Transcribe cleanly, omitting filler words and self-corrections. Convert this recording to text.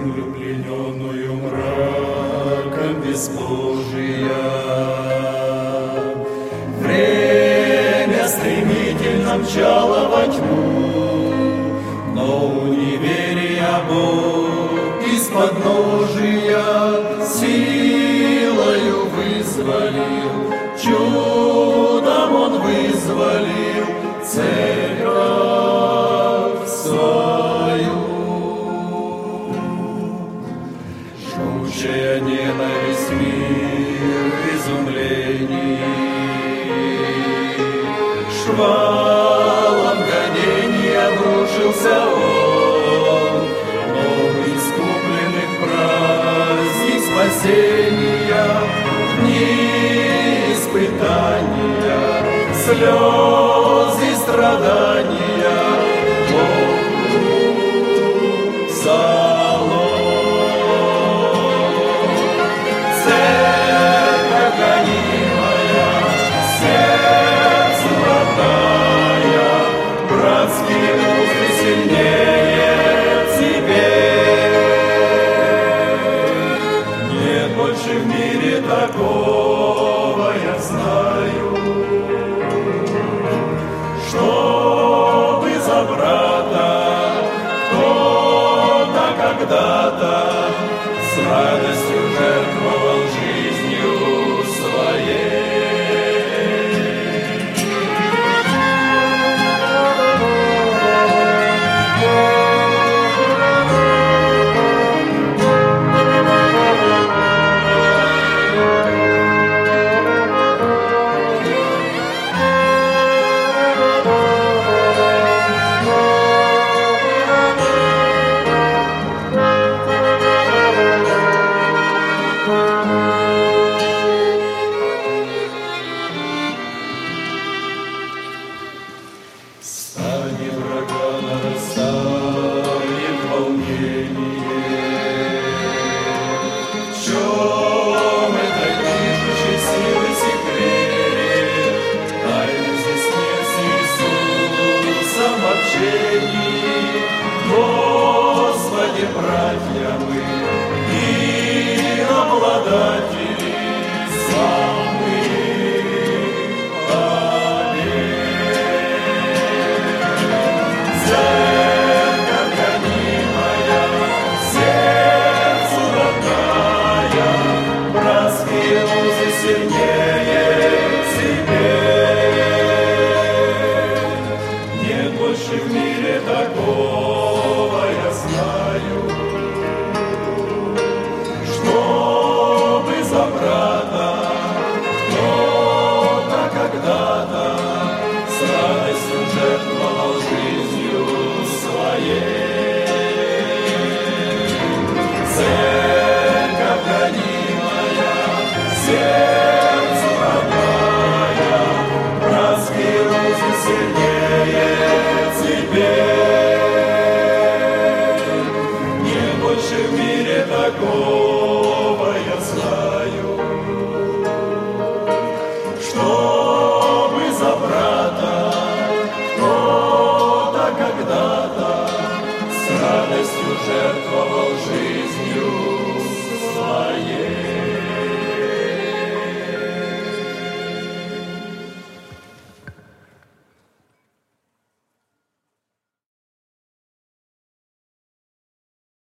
землю, плененную мраком безбожия. Время стремительно мчало во тьму, но у неверия Бог из подножия силою вызволил, чудом Он вызволил церковь свою. Жгучая ненависть, мир в изумлении, шквалом гонения обрушился Он, но искупленных праздник спасения, дни испытания, слезы, страдания, Богу залог. Церковь гонимая, сердцу родная, братские узы сильнее теперь. Нет больше в мире такого, я знаю, чтобы за брата кто-то когда-то с радостью жертвовал жизнью своей. Стане врага, нарастает волнение. В чем это движущей силы секрет? Тайны здесь нет с Иисусом в общении. Господи, братья мы и обладатели сильнее теперь. Нет больше в мире такого, я знаю, чтобы за брата кто-то когда-то с радостью жертвовал жизнью своей. Церковь гонимая, сердцу родная, братские узы сильнее теперь. Нет больше в мире такого, я знаю, чтобы за брата кто-то когда-то с радостью жертвовал